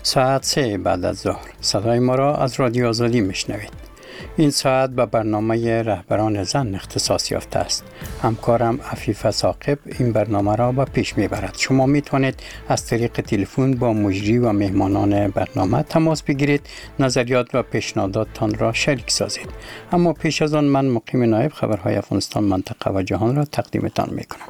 ساعت 3 بعد از ظهر صدای ما را از رادیو آزادی میشنوید. این ساعت به برنامه رهبران زن اختصاص یافته است. همکارم عفیفه ثاقب این برنامه را به پیش میبرد. شما میتونید از طریق تلفن با مجری و مهمانان برنامه تماس بگیرید، نظریات و پیشنهاداتتان را شریک سازید. اما پیش از آن من مقیم نایب خبرهای افغانستان منطقه و جهان را تقدیمتان میکنم.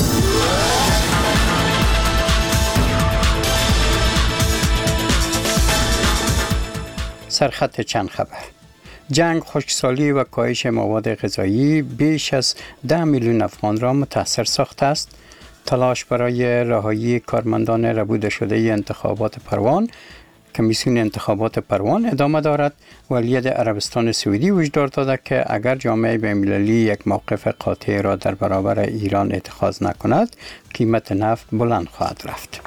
سرخط چند خبر. جنگ، خشکسالی و کاهش مواد غذایی بیش از 10 میلیون افغان را متاثر ساخته است. تلاش برای رهایی کارمندان ربوده شده انتخابات پروان، کمیسیون انتخابات پروان ادامه دارد. ولیعهد عربستان سعودی هشدار داده که اگر جامعه بین‌المللی یک موقف قاطع را در برابر ایران اتخاذ نکند، قیمت نفت بلند خواهد رفت.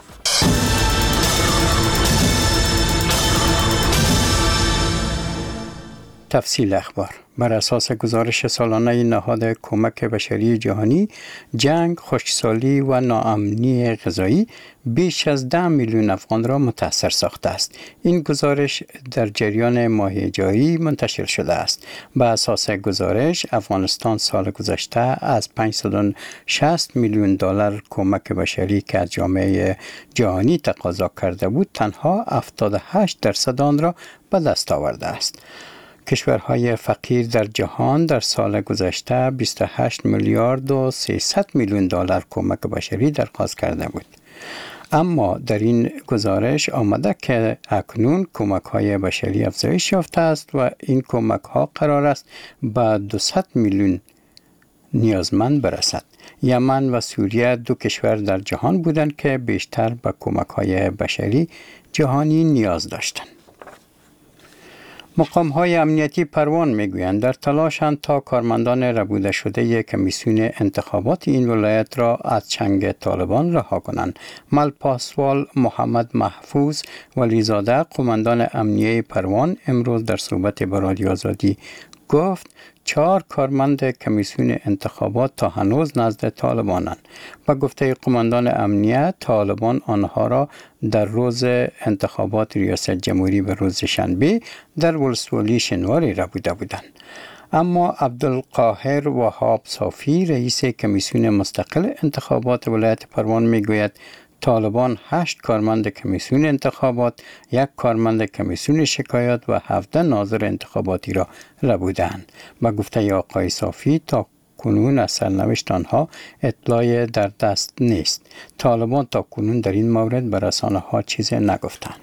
تفصیل اخبار. بر اساس گزارش سالانه نهاد کمک بشری جهانی، جنگ، خشکسالی و ناامنی غذایی بیش از 10 میلیون افغان را متاثر ساخته است. این گزارش در جریان ماه جاری منتشر شده است. به اساس گزارش، افغانستان سال گذشته از 560 میلیون دلار کمک بشری که از جامعه جهانی تقاضا کرده بود، تنها 78% آن را به دست آورده است. کشورهای فقیر در جهان در سال گذشته 28 میلیارد و 300 میلیون دلار کمک بشری درخواست کرده بود. اما در این گزارش آمده که اکنون کمک های بشری افزایش یافته است و این کمک ها قرار است به 200 میلیون نیازمند برسد. یمن و سوریه دو کشور در جهان بودند که بیشتر به کمک های بشری جهانی نیاز داشتند. مقام های امنیتی پروان میگویند در تلاشند تا کارمندان ربوده شده کمیسیون انتخابات این ولایت را از چنگ طالبان رها کنند. ملپاسوال محمد محفوظ ولیزاده، قماندان امنیه پروان، امروز در صحبت با رادیو آزادی گفت 4 کارمند کمیسیون انتخابات تا هنوز نزد طالبانند. با گفته قماندان امنیه، طالبان آنها را در روز انتخابات ریاست جمهوری به روز شنبه در ولسوالی شنواری ربوده بودند. اما عبدالقاهر وهاب صافی، رئیس کمیسیون مستقل انتخابات ولایت پروان میگوید طالبان 8 کارمند کمیسیون انتخابات، 1 کارمند کمیسیون شکایات و 17 ناظر انتخاباتی را ربودند. با گفته آقای صافی تا کنون از سرنوشت آنها اطلاع در دست نیست. طالبان تا کنون در این مورد به رسانه ها چیزی نگفتند.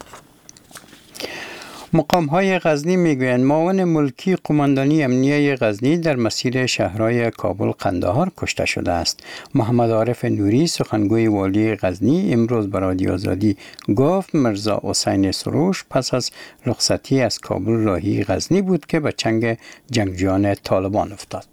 مقام های غزنی میگویند معاون ملکی قماندانی امنیه غزنی در مسیر شهرهای کابل قندهار کشته شده است. محمد عارف نوری، سخنگوی والی غزنی، امروز به رادیو آزادی گفت مرزا حسین سروش پس از رخصتی از کابل راهی غزنی بود که به چنگ جنگجویان طالبان افتاد.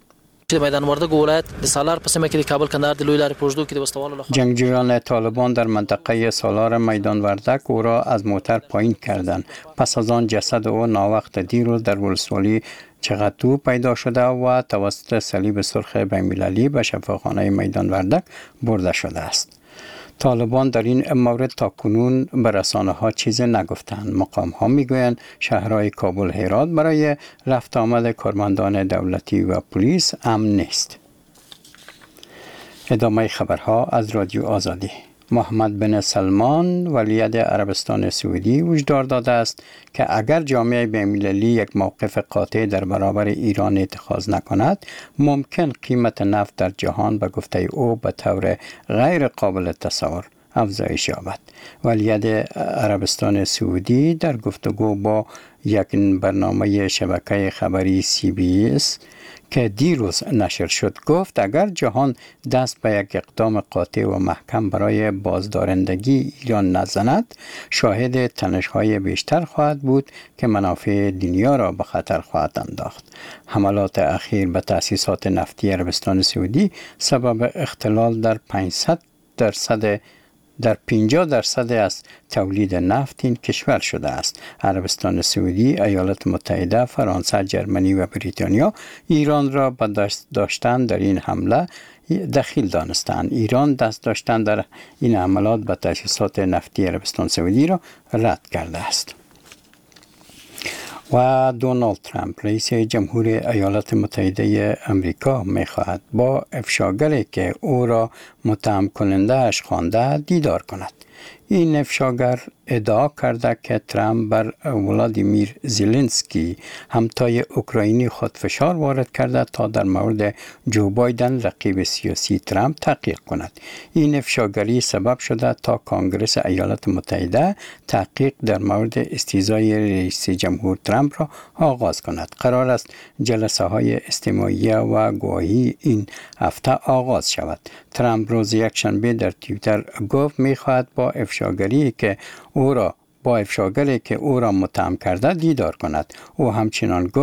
جنگجویان طالبان در منطقه سالار میدان وردک او را از موتر پایین کردند. پس از آن جسد او ناوقت دیروز در ولسوالی چغتو پیدا شده و توسط صلیب سرخ بین‌المللی به شفاخانه میدان وردک برده شده است. طالبان در این مورد تا کنون به رسانه ها چیزی نگفتند. مقام ها میگویند شهرهای کابل، هرات برای رفت آمد کارمندان دولتی و پلیس امن نیست. ادامه خبرها از رادیو آزادی. محمد بن سلمان ولیعهد عربستان سعودی هشدار داده است که اگر جامعه بین‌المللی یک موقف قاطع در برابر ایران اتخاذ نکند، ممکن قیمت نفت در جهان به گفته او به طور غیر قابل تصور افزایش یابد. ولیعهد عربستان سعودی در گفتگو با یک برنامه شبکه خبری CBS که دیروز نشر شد گفت اگر جهان دست به یک اقدام قاطع و محکم برای بازدارندگی ایران نزند، شاهد تنش‌های بیشتر خواهد بود که منافع دنیا را به خطر خواهد انداخت. حملات اخیر به تأسیسات نفتی عربستان سعودی سبب اختلال در 500% در 50% از تولید نفت این کشور شده است. عربستان سعودی، ایالات متحده، فرانسه، جرمنی و بریتانیا ایران را به دست داشتن در این حمله دخیل دانستند. ایران دست داشتن در این حملات به تأسیسات نفتی عربستان سعودی را رد کرده است. و دونالد ترامپ رئیس جمهور ایالات متحده امریکا می‌خواهد با افشاگری که او را متهم کننده اش خوانده دیدار کند. این افشاگر ادعا کرده که ترامپ بر ولادیمیر زلنسکی همتای اوکراینی خود فشار وارد کرده تا در مورد جو بایدن رقیب سیاسی ترامپ تحقیق کند. این افشاگری سبب شده تا کنگره ایالات متحده تحقیق در مورد استیضای رئیس جمهور ترامپ را آغاز کند. قرار است جلسه های استماعیه و گواهی این هفته آغاز شود. ترامپ روز یکشنبه در توییتر گفت می‌خواهد با افشاگری که او را متهم کرده دیدار کند. او همچنان گفت